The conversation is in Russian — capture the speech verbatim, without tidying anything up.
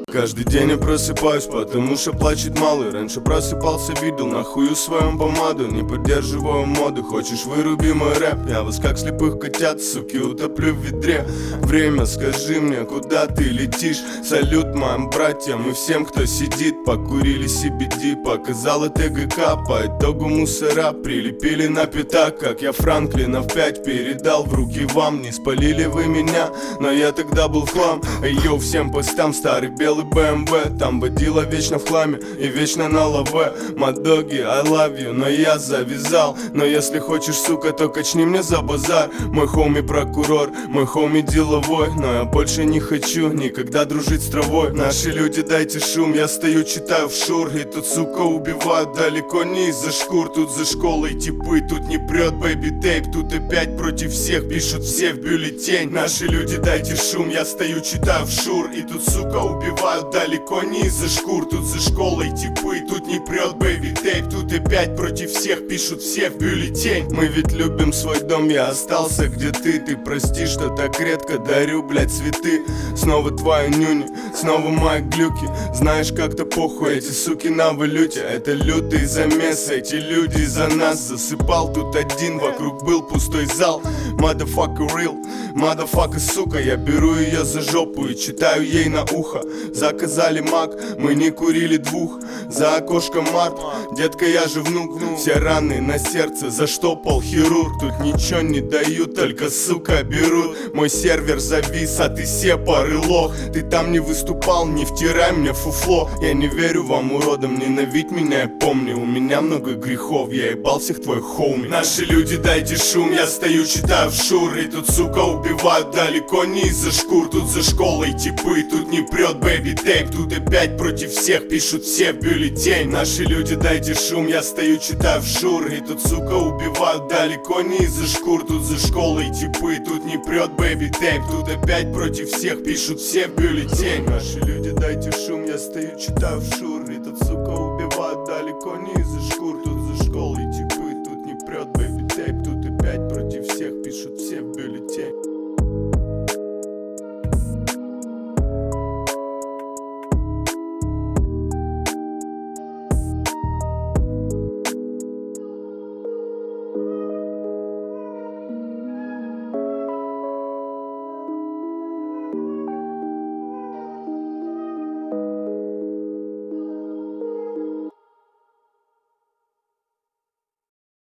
Каждый день я просыпаюсь, потому что плачет малый. Раньше просыпался, видел на хую своем помаду. Не поддерживаю моды, хочешь выруби мой рэп. Я вас как слепых котят, суки, утоплю в ведре. Время, скажи мне, куда ты летишь? Салют моим братьям и всем, кто сидит. Покурили си би ди, показала тэ гэ ка. По итогу мусора прилепили на пятак. Как я Франклина в пять передал в руки вам. Не спалили вы меня, но я тогда был в хлам. Эй, йоу, всем постам, старый белый бэ эм вэ. Там водила вечно в хламе и вечно на лаве. Мадоги, I love you, но я завязал. Но если хочешь, сука, то качни мне за базар. Мой хоми прокурор, мой хоми деловой. Но я больше не хочу никогда дружить с травой. Наши люди, дайте шум, я стою, читаю в шур. И тут, сука, убивают далеко не из-за шкур. Тут за школой типы, тут не прет бэйби тейп. Тут опять против всех пишут все в бюллетень. Наши люди, дайте шум, я стою, читаю в шур. И тут, сука, убивают далеко не из-за шкур. Тут за школой типы, тут не прет бэйби тейп. Тут опять против всех пишут все в бюллетень. Мы ведь любим свой дом, я остался где ты. Ты прости, что так редко дарю, блять, цветы. Снова твои нюни, снова мои глюки. Знаешь, как-то похуй, эти суки на валюте. Это лютый замес, эти люди за нас. Засыпал тут один, вокруг был пустой зал. Motherfucker real, motherfucker, сука. Я беру ее за жопу и читаю ей на ухо. Заказали мак, мы не курили двух. За окошком март, детка, я же внук. Все раны на сердце заштопал хирург. Тут ничего не дают, только, сука, берут. Мой сервер завис, а ты сепар и лох. Ты там не выступал, не втирай мне фуфло. Я не верю вам, уродам, ненавидь меня, я помню. У меня много грехов, я ебал всех твоих хоуми. Наши люди, дайте шум, я стою, читаю в шур. И тут, сука, убивают далеко не из-за шкур. Тут за школой типы, тут не прет бэйби тейп. Тут опять против всех пишут все в бюллетень. Наши люди, дайте шум, я стою, читаю в шур. И тут, сука, убивают далеко не из-за шкур. Тут за школой типы, тут не прет бэйби тейп. Тут опять против всех пишут все в бюллетень. Наши люди, дайте шум, я стою, читаю в шур.